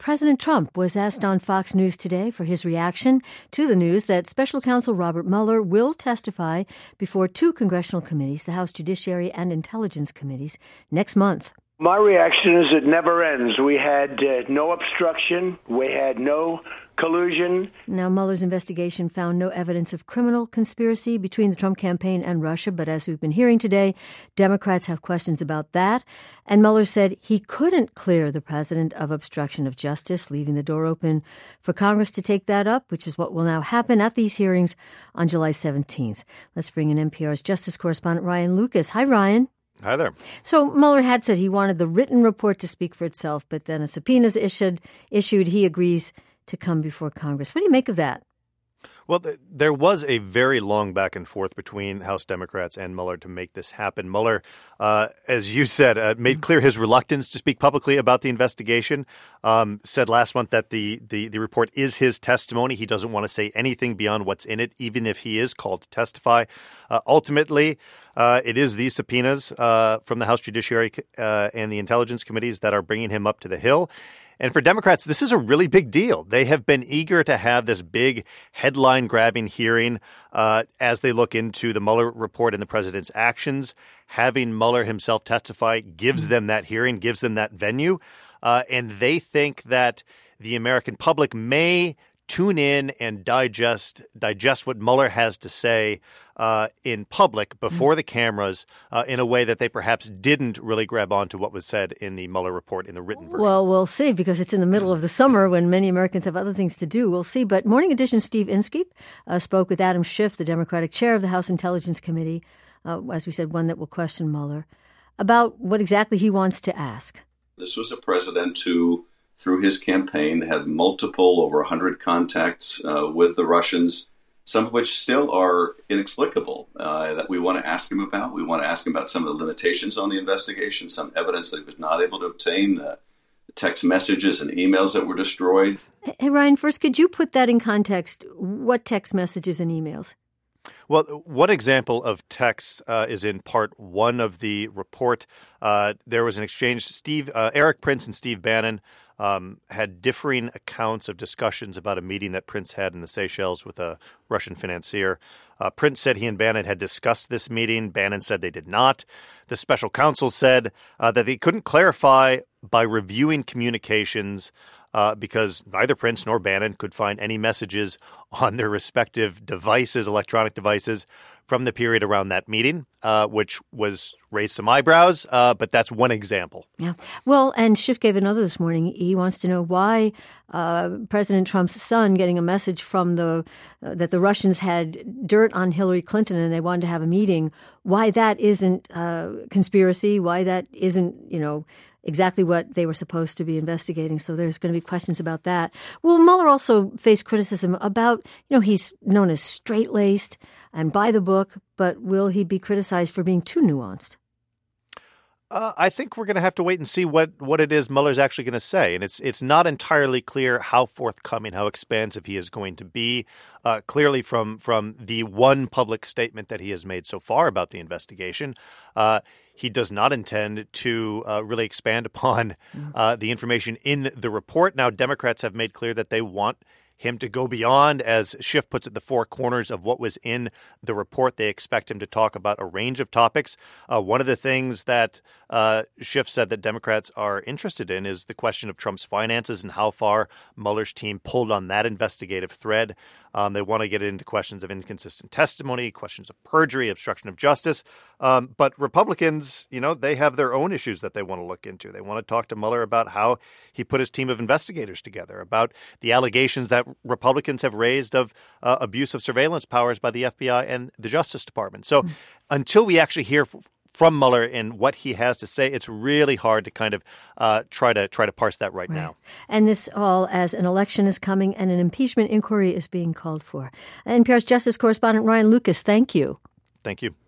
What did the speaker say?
President Trump was asked on Fox News today for his reaction to the news that Special Counsel Robert Mueller will testify before two congressional committees, the House Judiciary and Intelligence Committees, next month. My reaction is it never ends. We had no obstruction. We had no collusion. Now, Mueller's investigation found no evidence of criminal conspiracy between the Trump campaign and Russia. But as we've been hearing today, Democrats have questions about that. And Mueller said he couldn't clear the president of obstruction of justice, leaving the door open for Congress to take that up, which is what will now happen at these hearings on July 17th. Let's bring in NPR's justice correspondent Ryan Lucas. Hi, Ryan. Hi there. So Mueller had said he wanted the written report to speak for itself, but then a subpoena is issued. He agrees to come before Congress. What do you make of that? Well, there was a very long back and forth between House Democrats and Mueller to make this happen. Mueller, as you said, made clear his reluctance to speak publicly about the investigation, said last month that the report is his testimony. He doesn't want to say anything beyond what's in it, even if he is called to testify. Ultimately, it is these subpoenas from the House Judiciary and the Intelligence Committees that are bringing him up to the Hill. And for Democrats, this is a really big deal. They have been eager to have this big headline-grabbing hearing as they look into the Mueller report and the president's actions. Having Mueller himself testify gives them that hearing, gives them that venue. And they think that the American public may tune in and digest what Mueller has to say in public before the cameras in a way that they perhaps didn't really grab onto what was said in the Mueller report in the written version. Well, we'll see, because it's in the middle of the summer when many Americans have other things to do. We'll see. But Morning Edition Steve Inskeep spoke with Adam Schiff, the Democratic chair of the House Intelligence Committee, as we said, one that will question Mueller, about what exactly he wants to ask. This was a president who, through his campaign, had multiple, over 100 contacts with the Russians, some of which still are inexplicable, that we want to ask him about. We want to ask him about some of the limitations on the investigation, some evidence that he was not able to obtain, text messages and emails that were destroyed. Hey, Ryan, first, could you put that in context? What text messages and emails? Well, one example of text is in part one of the report. There was an exchange. Erik Prince and Steve Bannon had differing accounts of discussions about a meeting that Prince had in the Seychelles with a Russian financier. Prince said he and Bannon had discussed this meeting. Bannon said they did not. The special counsel said that they couldn't clarify by reviewing communications because neither Prince nor Bannon could find any messages on their respective devices, electronic devices, from the period around that meeting, which raised some eyebrows, but that's one example. Yeah. Well, and Schiff gave another this morning. He wants to know why President Trump's son getting a message from that the Russians had dirt on Hillary Clinton and they wanted to have a meeting, why that isn't conspiracy, why that isn't, exactly what they were supposed to be investigating. So there's going to be questions about that. Well, Mueller also faced criticism about, he's known as straight-laced and by the book, but will he be criticized for being too nuanced? I think we're going to have to wait and see what it is Mueller's actually going to say. And it's not entirely clear how forthcoming, how expansive he is going to be. Clearly from the one public statement that he has made so far about the investigation, he does not intend to really expand upon the information in the report. Now, Democrats have made clear that they want him to go beyond, as Schiff puts it, the four corners of what was in the report. They expect him to talk about a range of topics. One of the things that Schiff said that Democrats are interested in is the question of Trump's finances and how far Mueller's team pulled on that investigative thread. They want to get into questions of inconsistent testimony, questions of perjury, obstruction of justice. But Republicans, they have their own issues that they want to look into. They want to talk to Mueller about how he put his team of investigators together, about the allegations that Republicans have raised of abuse of surveillance powers by the FBI and the Justice Department. So until we actually hear from Mueller and what he has to say, it's really hard to kind of try to parse that right now. And this all as an election is coming and an impeachment inquiry is being called for. NPR's justice correspondent Ryan Lucas, thank you. Thank you.